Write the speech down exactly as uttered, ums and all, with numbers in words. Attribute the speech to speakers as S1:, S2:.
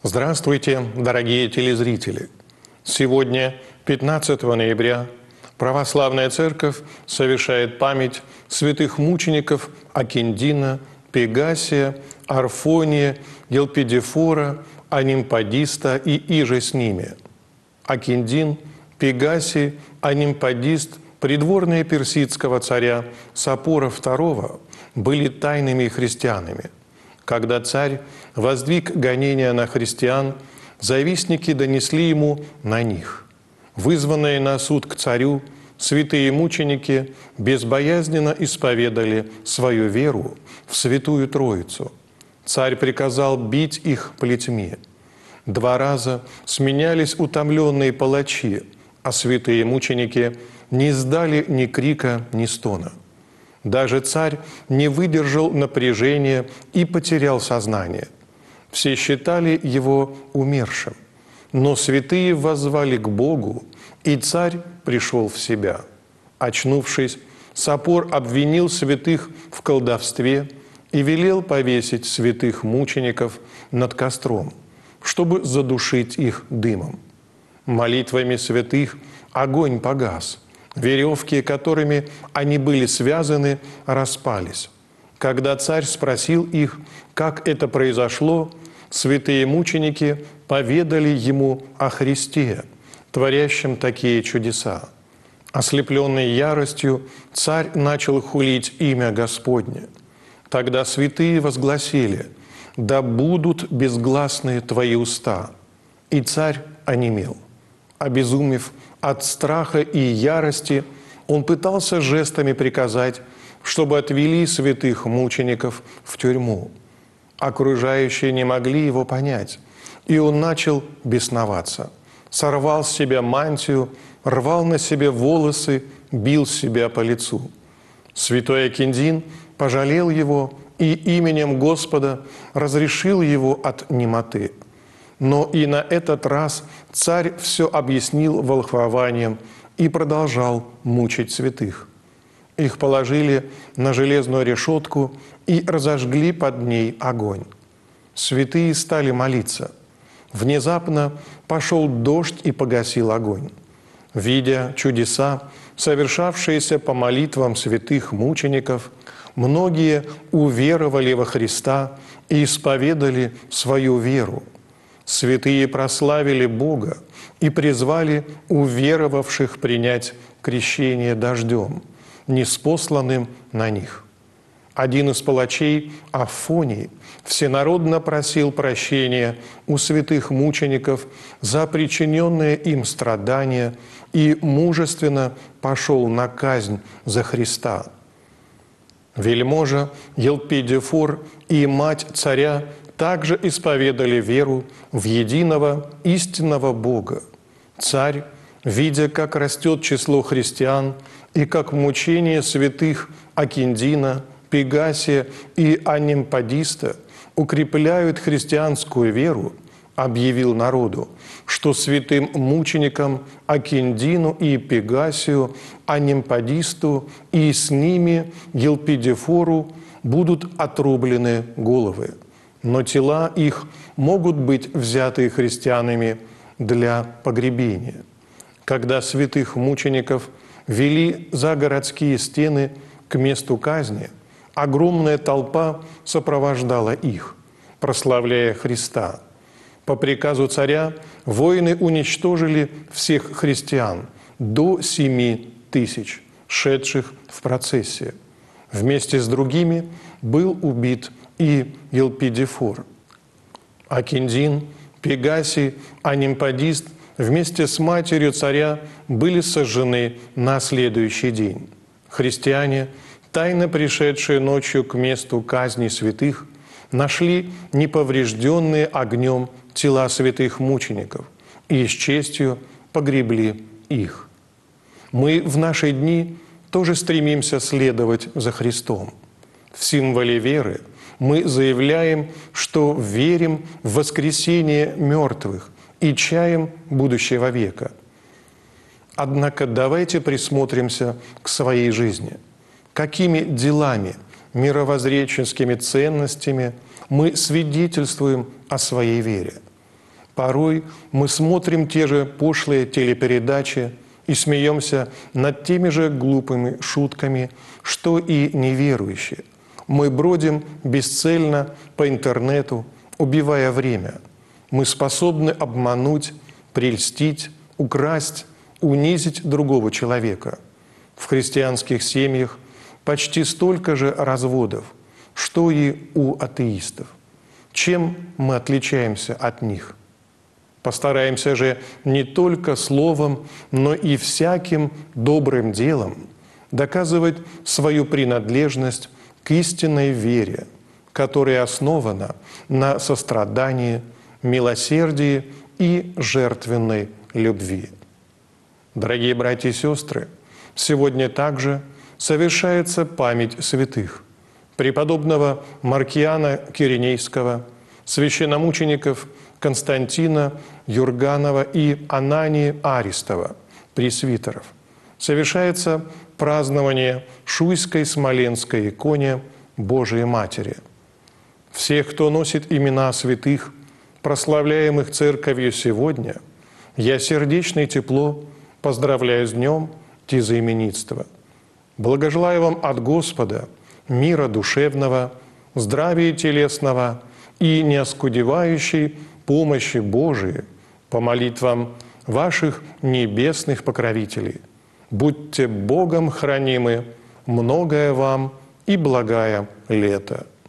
S1: Здравствуйте, дорогие телезрители! Сегодня, пятнадцатого ноября, Православная Церковь совершает память святых мучеников Окиндина, Пегасия, Орфония, Елпидифора, Анимпадиста и иже с ними. Окиндин, Пегасий, Анимпадист, придворные персидского царя Сапора второго, были тайными христианами. Когда царь воздвиг гонения на христиан, завистники донесли ему на них. Вызванные на суд к царю, святые мученики безбоязненно исповедали свою веру в Святую Троицу. Царь приказал бить их плетьми. Два раза сменялись утомленные палачи, а святые мученики не издали ни крика, ни стона. Даже царь не выдержал напряжения и потерял сознание. Все считали его умершим, но святые воззвали к Богу, и царь пришел в себя. Очнувшись, Сапор обвинил святых в колдовстве и велел повесить святых мучеников над костром, чтобы задушить их дымом. Молитвами святых огонь погас. Веревки, которыми они были связаны, распались. Когда царь спросил их, как это произошло, святые мученики поведали ему о Христе, творящем такие чудеса. Ослепленный яростью, царь начал хулить имя Господне. Тогда святые возгласили: «Да будут безгласные твои уста». И царь онемел. Обезумев от страха и ярости, он пытался жестами приказать, чтобы отвели святых мучеников в тюрьму. Окружающие не могли его понять, и он начал бесноваться. Сорвал с себя мантию, рвал на себе волосы, бил себя по лицу. Святой Окиндин пожалел его и именем Господа разрешил его от немоты. Но и на этот раз царь все объяснил волхвованием и продолжал мучить святых. Их положили на железную решетку и разожгли под ней огонь. Святые стали молиться. Внезапно пошел дождь и погасил огонь. Видя чудеса, совершавшиеся по молитвам святых мучеников, многие уверовали во Христа и исповедали свою веру. Святые прославили Бога и призвали уверовавших принять крещение дождем, ниспосланным на них. Один из палачей, Афоний, всенародно просил прощения у святых мучеников за причиненные им страдания и мужественно пошел на казнь за Христа. Вельможа Елпидифор и мать царя также исповедали веру в единого истинного Бога. Царь, видя, как растет число христиан и как мучения святых Окиндина, Пегасия и Анимпадиста укрепляют христианскую веру, объявил народу, что святым мученикам Окиндину и Пегасию, Анимпадисту и с ними Елпидифору будут отрублены головы, но тела их могут быть взяты христианами для погребения. Когда святых мучеников вели за городские стены к месту казни, огромная толпа сопровождала их, прославляя Христа. По приказу царя воины уничтожили всех христиан до семи тысяч, шедших в процессии. Вместе с другими был убит и Елпидифор. Окиндин, Пегасий, Анимпадист вместе с матерью царя были сожжены на следующий день. Христиане, тайно пришедшие ночью к месту казни святых, нашли неповрежденные огнем тела святых мучеников и с честью погребли их. Мы в наши дни тоже стремимся следовать за Христом. В символе веры мы заявляем, что верим в воскресение мертвых и чаем будущего века. Однако давайте присмотримся к своей жизни. Какими делами, мировоззренческими ценностями мы свидетельствуем о своей вере? Порой мы смотрим те же пошлые телепередачи и смеемся над теми же глупыми шутками, что и неверующие. Мы бродим бесцельно по интернету, убивая время. Мы способны обмануть, прельстить, украсть, унизить другого человека. В христианских семьях почти столько же разводов, что и у атеистов. Чем мы отличаемся от них? Постараемся же не только словом, но и всяким добрым делом доказывать свою принадлежность к истинной вере, которая основана на сострадании, милосердии и жертвенной любви. Дорогие братья и сестры, сегодня также совершается память святых: преподобного Маркиана Киринейского, священномучеников Константина Юрганова и Анании Аристова, пресвитеров. Совершается празднование Шуйской Смоленской иконе Божией Матери. Всех, кто носит имена святых, прославляемых Церковью сегодня, я сердечно и тепло поздравляю с днем тезаименитства. Благожелаю вам от Господа мира душевного, здравия телесного и неоскудевающей помощи Божией по молитвам ваших небесных покровителей. Будьте Богом хранимы, многое вам и благая лето.